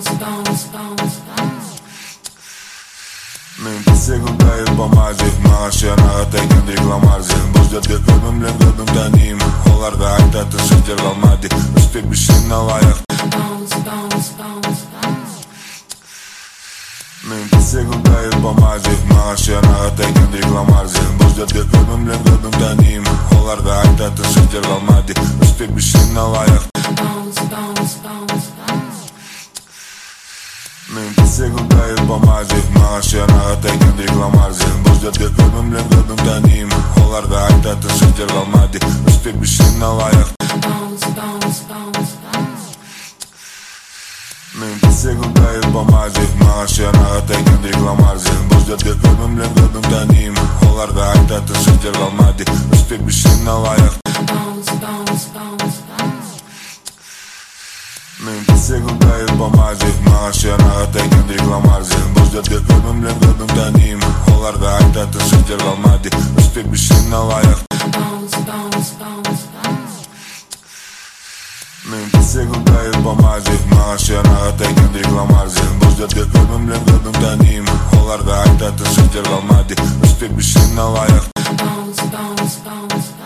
Мен тесегім дайыр помази Мағашиянаға тәйкенде гламарзи Бұл жерде көбім білен көбім танимын Оларға айтатын сөздер қалмады Үстеп ішін алайық Мен тесегім дайыр помази Мағашиянаға тәйкенде гламарзи Бұл жерде көбім білен көбім танимын Оларға айтатын сөздер қалмады Үстеп ішін алайық Мен тесегім дайыр помази Мағашиянаға тәйкенде гламарзи Бұл жерде көбім білен көбім танимын Оларға айтатын сөздер қалмады Үстеп ішін алайық Мен тесегім дайыр помази Мағашиянаға тәйкенде гламарзи Бұл жерде көбім білен көбім танимын Оларға айтатын сөздер қалмады Үстеп ішін алайық Мен тесегім дайыр помази Мағашиянаға тәйкенде гламарзи Бұл жерде көбім білен көбім танимын Оларға айтатын сөздер қалмады Үстеп ішін алайық Мен тесегім дайыр помази Мағашиянаға тәйкенде гламарзи Бұл жерде көбім білен көбім танимын Оларға айтатын сөздер қалмады Үстеп ішін алайық